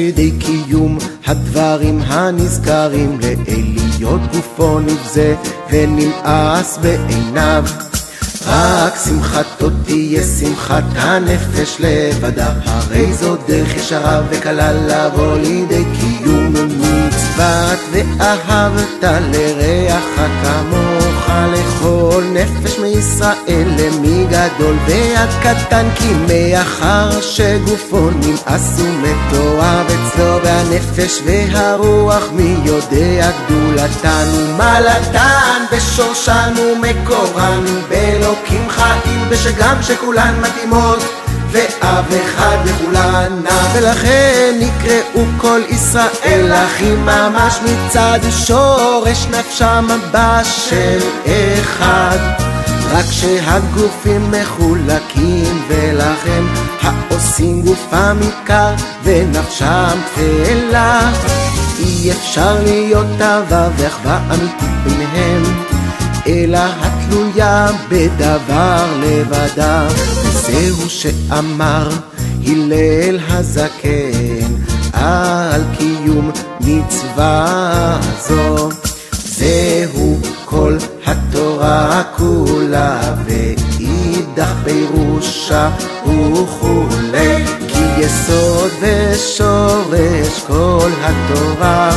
ידי קיום הדברים הנזכרים לאליות גופו נבזה ונמאס בעיניו. רק שמחתו תהיה שמחת הנפש לבדה, הרי זו דרך ישרה וקלה לבוא לידי קיום מצוות ואהבת לרעך כמוך לכל נפש מישראל, למי גדול ועד קטן, כי מאחר שגופו נמאס ומתועב אצלו, והנפש והרוח מי יודע גדולתן ומעלתן, בשורשן ומקורן באלוקים חיים, בשגם שכולן מתאימות ואב אחד לכולנה. ולכן נקראו כל ישראל אחים ממש, מצד שורש נפשם בשל אחד, רק שהגופים מחולקים, ולכן העושים גופם עיקר ונפשם תפלה. אי אפשר להיות אהבה ואחווה אמיתית ביניהם, אלא התלויה בדבר לבדה. וזהו שאמר הלל הזקן על קיום מצווה זו, זהו כל התורה כולה, ואידך פירושה וכולי, כי יסוד ושורש כל התורה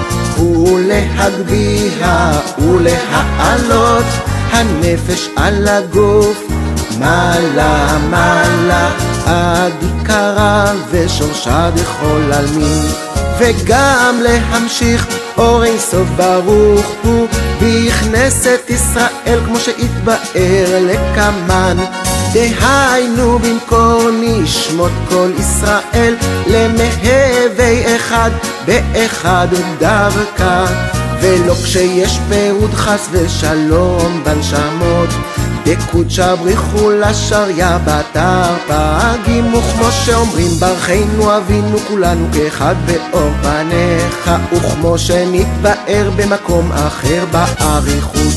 ולהגביה ולהעלות הנפש על הגוף מעלה מעלה, עד עיקרה ושורשה בכל עלמין, וגם להמשיך אור אין סוף ברוך הוא בכנסת ישראל, כמו שהתבאר לקמן. דהיינו במקום נשמות כל ישראל למהווה אחד באחד דווקא, ולא כשיש פירוד חס ושלום בנשמות, דקודשא בריחו לשריה בתר פגים, וכמו שאומרים ברכנו אבינו כולנו כאחד באור פניך, וכמו שנתבאר במקום אחר באריכות.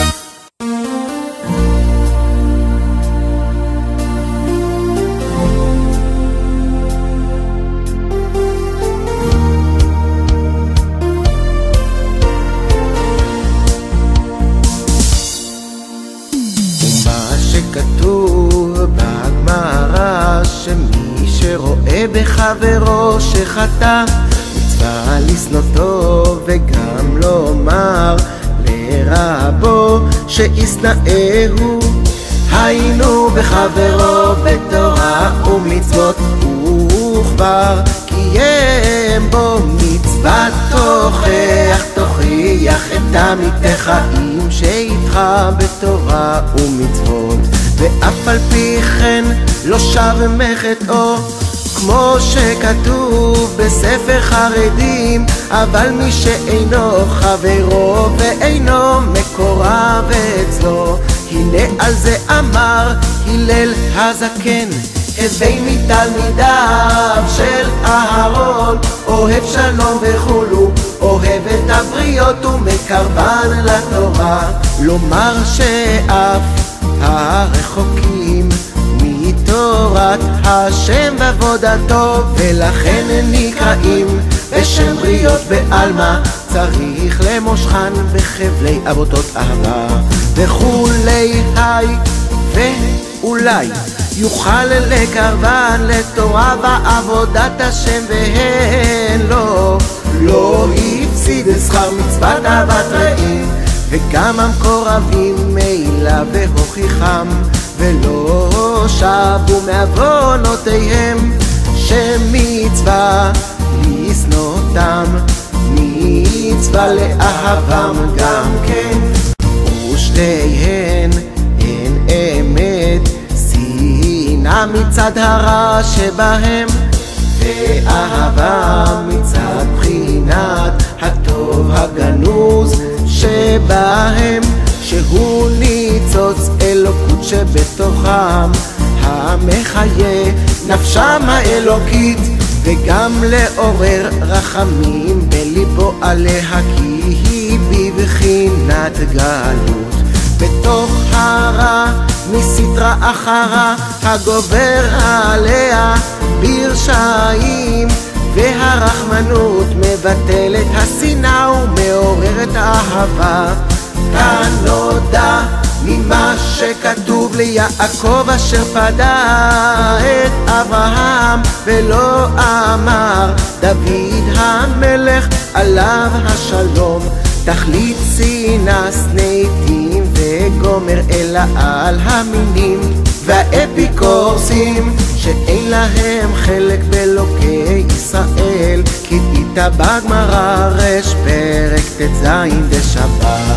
כתוב בגמרא שמי שרואה בחברו שחטא, מצווה לשנותו וגם לומר לרבו שישנאהו, היינו בחברו בתורה ומצוות, וכבר קיים בו מצוות תוכיח את עמיתך עם שאיתך בתורה ומצוות, ואף על פי כן לא שב מחטאו, כמו שכתוב בספר חרדים, אבל מי שאינו חברו ואינו מקורב אצלו, הנה על זה אמר הלל הזקן, הווי מתלמידיו של אהרון, אוהב שלום וכולו, אוהב את הבריות ומקרבן לתורה, לומר שאף הרחוקים מתורת השם ועבודתו, ולכן נקראים בשם בריות בעלמא, צריך למושכן בחבלי אבותות אהבה וכולי. היי ואולי יוכל לקרבן לתורה ועבודת השם, והן לא הפסיד שכר מצוות אהבת רעים, וגם המקורבים מילא והוכיחם, ולא שבו מעוונותיהם, שמצווה לשנותם מצווה לאהבם גם כן, ושתיהן הן אמת, שנאה מצד הרע שבהם, ואהבה מצד בחינת הטוב הגנוז שבהם, שהוא ניצוץ אלוקות שבתוכם, המחיה נפשם האלוקית, וגם לעורר רחמים בליבו עליה, כי היא בבחינת גלות בתוך הרע, מסתרה אחרה הגובר עליה ברשעים, והרחמנות מבטלת השנאה ומעוררת אהבה. כאן נודע ממה שכתוב ליעקב אשר פדה את אברהם ולא אמר דוד המלך עליו השלום, תכלית שנאה סנאיתים וגומר אלא על המינים. והאפיקורסים שאין להם חלק באלוקי ישראל, כי איתה בגמרא רש פרק ט"ז דשבת.